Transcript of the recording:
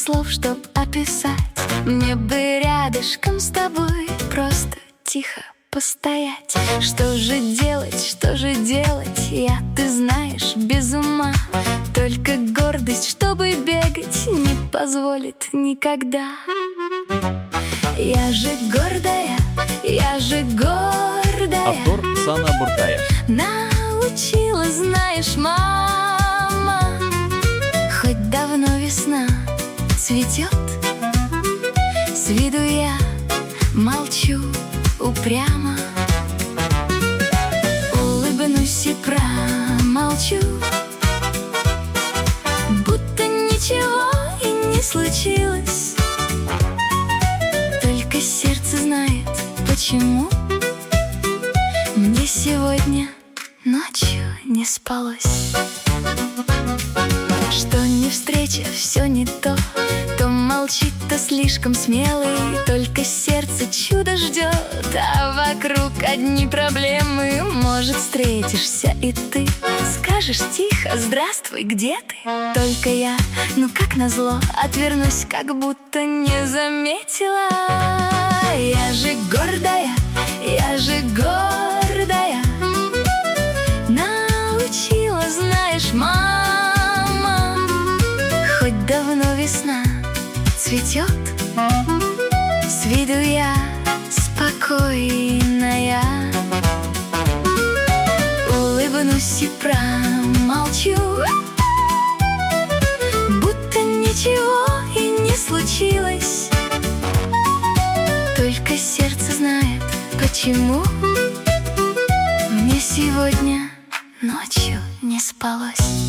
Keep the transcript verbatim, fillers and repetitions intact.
слов, чтоб описать. Мне бы рядышком с тобой просто тихо постоять. Что же делать, что же делать? Я, ты знаешь, без ума. Только гордость, чтобы бегать, не позволит никогда. Я же гордая, я же гордая. Автор Сана Буртаев. Научила, знаешь, мама. Хоть давно весна цветет, с виду я молчу упрямо. Улыбнусь и промолчу, будто ничего и не случилось. Только сердце знает, почему мне сегодня ночью не спалось. Что не встреча, все не то, то молчит, то слишком смелый. Только сердце чудо ждет, а вокруг одни проблемы. Может, встретишься и ты скажешь тихо: здравствуй, где ты? Только я, ну как назло, отвернусь, как будто не заметила. Я же гордая, я же гордая. Научила, знаешь, мама. Хоть давно весна цветет, с виду я спокойная. Улыбнусь и промолчу, будто ничего и не случилось. Только сердце знает, почему мне сегодня ночью не спалось.